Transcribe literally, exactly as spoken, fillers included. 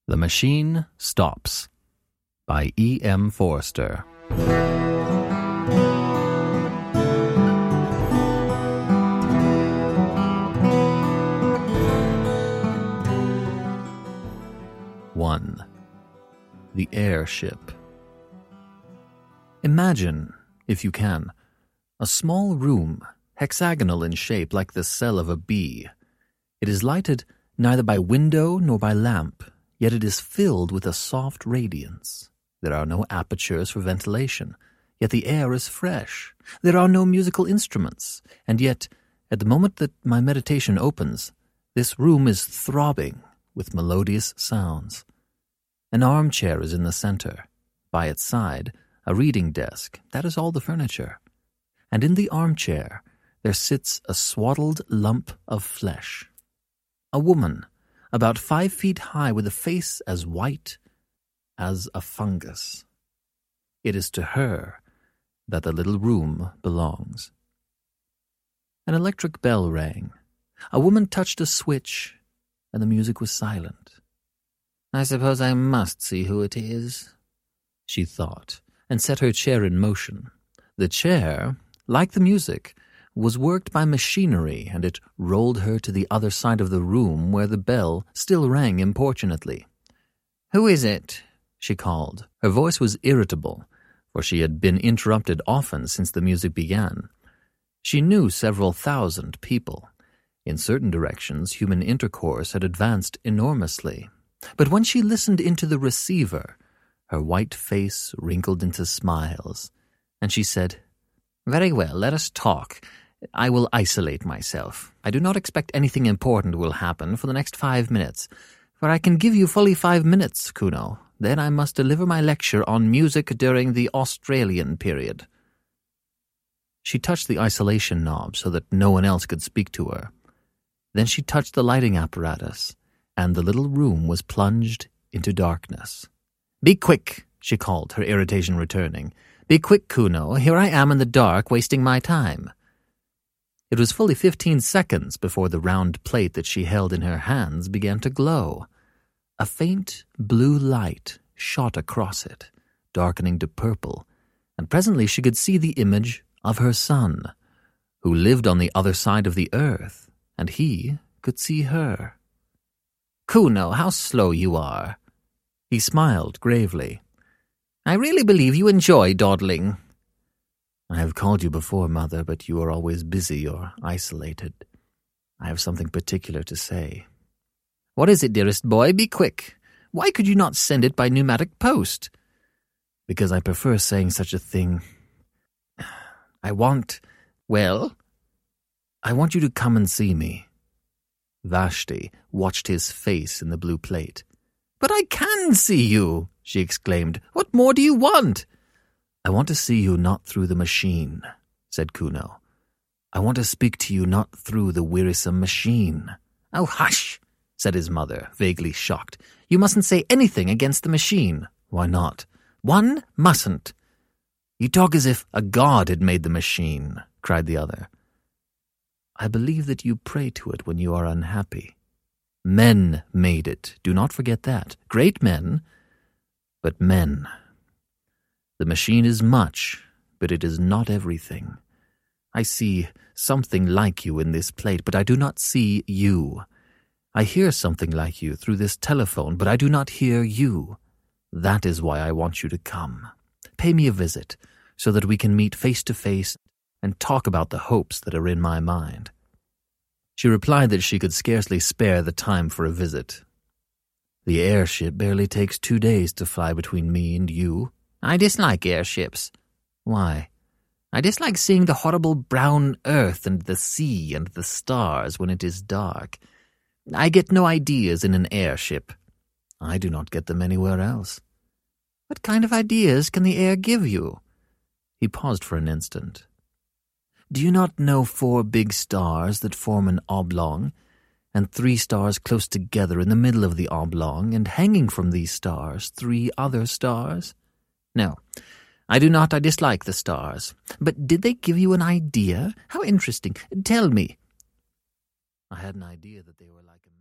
The Machine Stops by E M Forster. One. The Airship. Imagine, if you can, a small room, hexagonal in shape like the cell of a bee. It is lighted neither by window nor by lamp, yet it is filled with a soft radiance. There are no apertures for ventilation, yet the air is fresh. There are no musical instruments, and yet, at the moment that my meditation opens, this room is throbbing with melodious sounds. An armchair is in the center. By its side, a reading desk. That is all the furniture. And in the armchair, there sits a swaddled lump of flesh. A woman, about five feet high, with a face as white as a fungus. It is to her that the little room belongs. An electric bell rang. A woman touched a switch, and the music was silent. "I suppose I must see who it is," she thought, and set her chair in motion. The chair, like the music, was worked by machinery, and it rolled her to the other side of the room where the bell still rang importunately. "Who is it?" she called. Her voice was irritable, for she had been interrupted often since the music began. She knew several thousand people. In certain directions, human intercourse had advanced enormously. But when she listened into the receiver, her white face wrinkled into smiles, and she said, "Very well, let us talk. I will isolate myself. I do not expect anything important will happen for the next five minutes, for I can give you fully five minutes, Kuno. Then I must deliver my lecture on music during the Australian period." She touched the isolation knob so that no one else could speak to her. Then she touched the lighting apparatus, and the little room was plunged into darkness. "Be quick," she called, her irritation returning. "Be quick, Kuno. Here I am in the dark, wasting my time." It was fully fifteen seconds before the round plate that she held in her hands began to glow. A faint blue light shot across it, darkening to purple, and presently she could see the image of her son, who lived on the other side of the earth, and he could see her. "Kuno, how slow you are." He smiled gravely. "I really believe you enjoy dawdling." "I have called you before, Mother, but you are always busy or isolated. I have something particular to say." "What is it, dearest boy? Be quick. Why could you not send it by pneumatic post?" "Because I prefer saying such a thing. I want—" "Well?" "I want you to come and see me." Vashti watched his face in the blue plate. "But I can see you," she exclaimed. "What more do you want?" "I want to see you not through the machine," said Kuno. "I want to speak to you not through the wearisome machine." "Oh, hush," said his mother, vaguely shocked. "You mustn't say anything against the machine." "Why not?" "One mustn't." "You talk as if a god had made the machine," cried the other. "I believe that you pray to it when you are unhappy. Men made it, do not forget that. Great men, but men. The machine is much, but it is not everything. I see something like you in this plate, but I do not see you. I hear something like you through this telephone, but I do not hear you. That is why I want you to come. Pay me a visit, so that we can meet face to face and talk about the hopes that are in my mind." She replied that she could scarcely spare the time for a visit. "The airship barely takes two days to fly between me and you." "I dislike airships." "Why?" "I dislike seeing the horrible brown earth and the sea and the stars when it is dark. I get no ideas in an airship." "I do not get them anywhere else." "What kind of ideas can the air give you?" He paused for an instant. "Do you not know four big stars that form an oblong, and three stars close together in the middle of the oblong, and hanging from these stars three other stars?" "No, I do not. I dislike the stars. But did they give you an idea? How interesting. Tell me." "I had an idea that they were like a